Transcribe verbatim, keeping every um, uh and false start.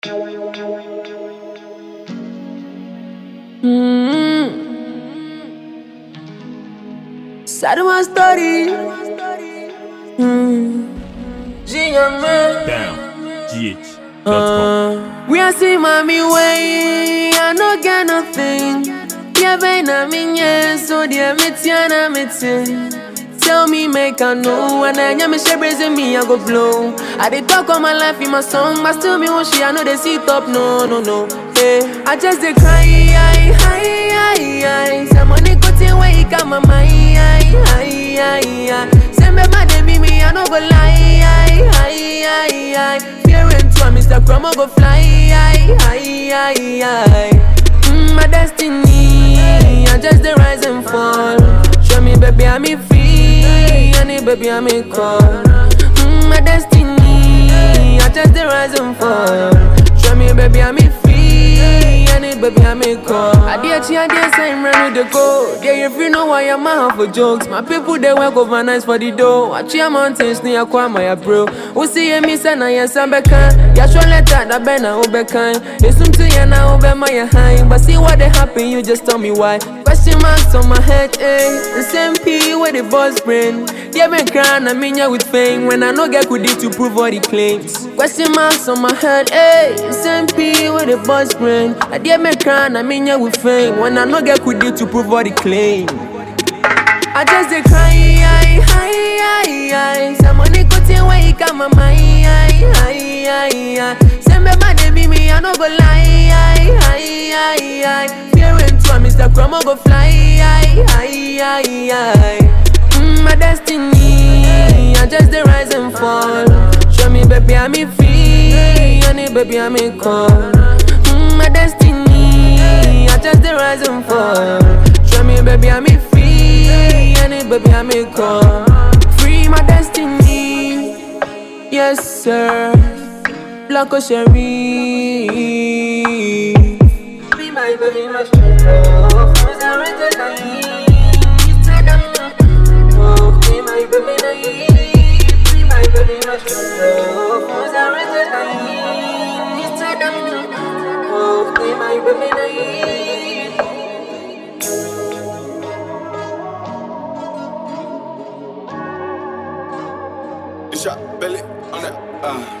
Mm. Sad my story. Mm. Down. G H dot com. Uh, we are see mommy way. I no get nothing. Yeah, baby, na me yeah. So dear, me tiana me tin. Tell me, make I know. And then you me share praising me, I go blow. I did talk on my life in my song, but still me when she I know they sit up. No, no, no. Hey, I just dey cry. Aye, aye, aye, aye. Some money cutting way he got my mind. Aye, aye, aye, aye. Send me my name, me I no go lie. Aye, aye, aye, aye. Fearing to a Mister Chroma go fly. Aye, aye, aye, aye. Mm, my destiny, I just dey rise and fall. Show me, baby, I'm in free. Honey, baby, I'm in call. Mm, my destiny, I just dey rise and fall. Show me, baby, I'm in free. Honey, baby, I'm in call. I dear chi, I dear say I'm ready to go. Yeah, if you know why I'm out for jokes. My people, they work overnight for the dough. I cheer mountains near Kwama, bro. Who see me, son, I am Sambekan. Ya show letter, that bena obekan. It's something you now, obey my high. But see what they happen, you just tell me why. Question marks on my head, eh? The same P with the boss brain. Yeah, me crying, I mean, yeah, with fame. When I no get good to prove all the claims. Question marks on my head, eh? The same P with the boss brain. I dare me crying, I mean, yeah, with fame. When I no get good to prove all the claims. I just dey cry, aye, aye, aye, aye. Some money cutting way he got my mind, aye, aye, aye, aye. Send me my name, me, I no go lie, aye, aye, aye, aye. Fearing to a Mister Chroma go fly, aye, aye, aye, aye. Mm, my destiny, I just dey rise and fall. Show me, baby, I'm in free, honey, baby, I'm in call. Mm, my destiny, I just dey rise and fall. Show me, baby, I'm in free, honey, baby, I'm in call. Free my destiny, yes sir. Blanco Sherry. Be my baby, my strength. Who's a rented line? You said I'm oh, be my baby, naive. Be my baby, my strength. Who's a rented line? You said I'm oh, be my baby, naive. Shot belly on that. Uh.